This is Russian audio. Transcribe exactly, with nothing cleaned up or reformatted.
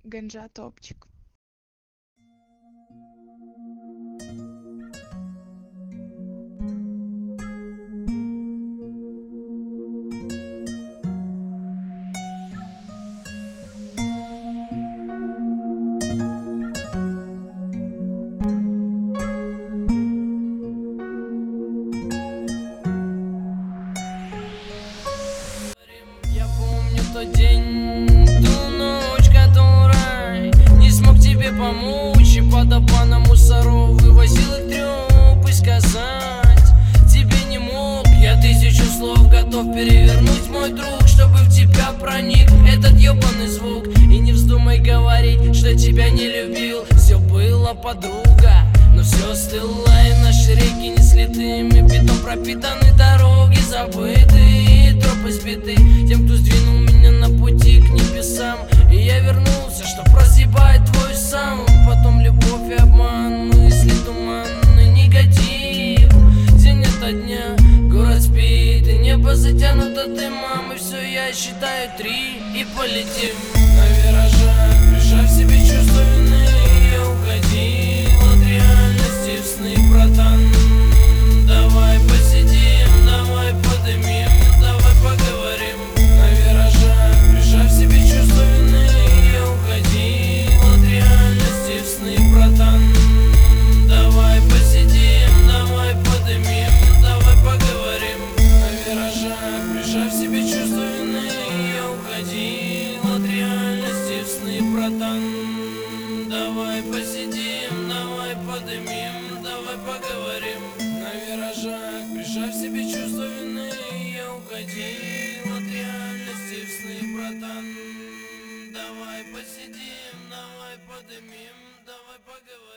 Ганжа топчик. Я помню тот день, ту ночь, которой не смог тебе помочь, и под обманом мусоров вывозил их трёп. И сказать тебе не мог, я тысячу слов готов перевернуть, мой друг, чтобы в тебя проник этот ёбаный звук. И не вздумай говорить, что тебя не любил, все было, подруга, но все стыло, и наши реки несли дым, бетон пропитаны, дороги забыты, тропы сбиты тем, кто сдвинул меня на пути к небесам. И я вернулся, чтоб разъебать твой сам. Потом любовь и обман, мысли туманный негатив. День ото дня, город спит, и небо затянуто дымом. И все, я считаю три и полетим. На виражах, прижав себе чувство вины, я уходил от реальности в сны, братан. Давай посидим, давай подымим, давай поговорим. На виражах, прижав себе чувство вины, я уходил от реальности в сны, братан. Давай посидим, давай подымим, давай поговорим. На виражах, прижав себе чувство вины, я уходил от реальности в сны, братан. Давай посидим, давай подымим, давай поговорим. На виражах, прижав себе чувство вины, я уходил от реальности в сны, братан. Давай посидим, давай подымим, давай поговорим.